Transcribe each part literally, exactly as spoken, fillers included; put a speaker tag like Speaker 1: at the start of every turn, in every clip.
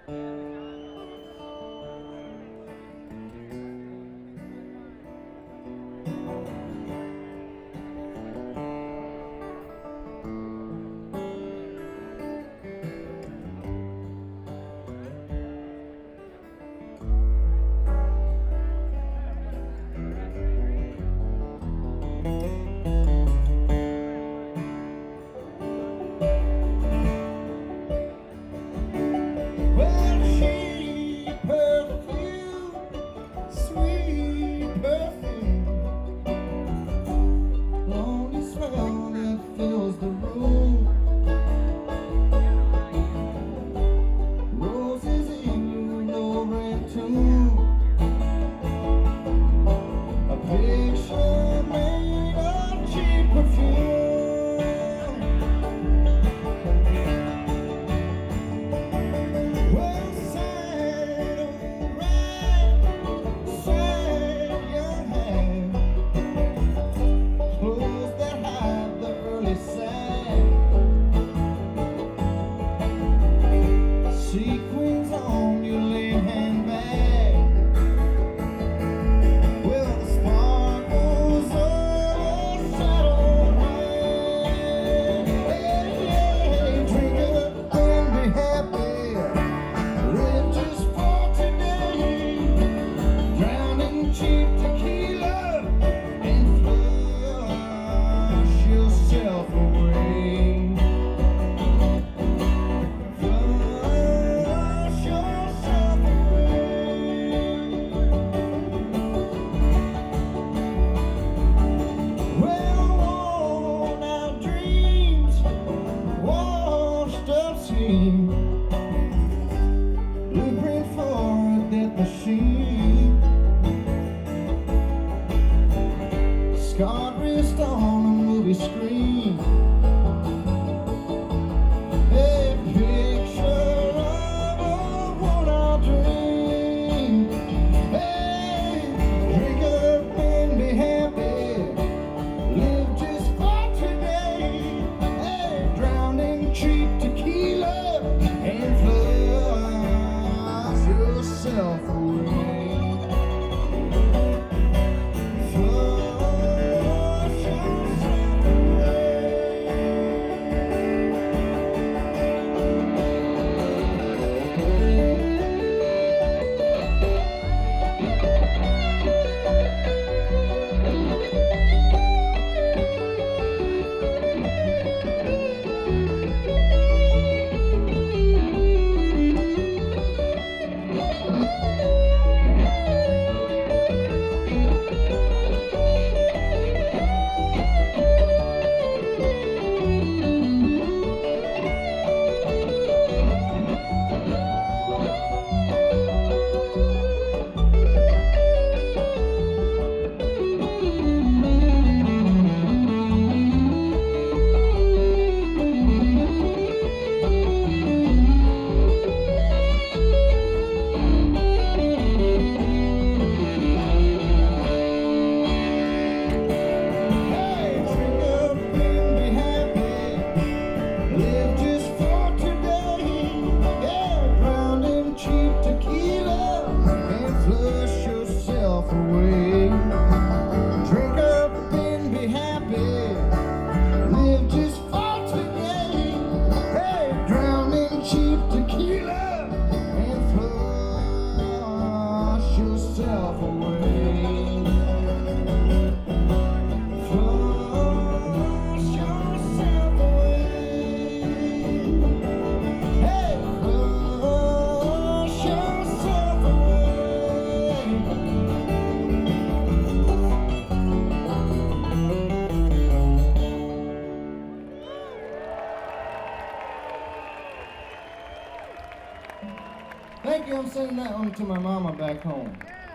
Speaker 1: Thank you, I'm sending that one to my mama back home.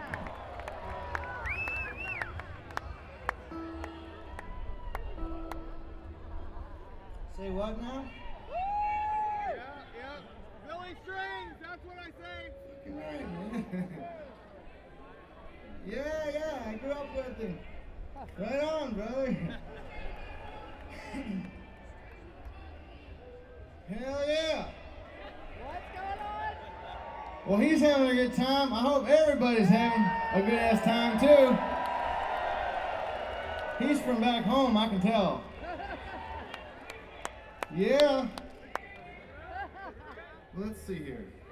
Speaker 1: Say what now?
Speaker 2: Yeah, yeah. Billy Strings, that's what I say.
Speaker 1: Fucking right, man. Yeah, yeah, I grew up with him. Right on, brother. Hell yeah.
Speaker 2: What's going on?
Speaker 1: Well, he's having a good time. I hope everybody's having a good ass time too. He's from back home, I can tell. Yeah. Let's see here.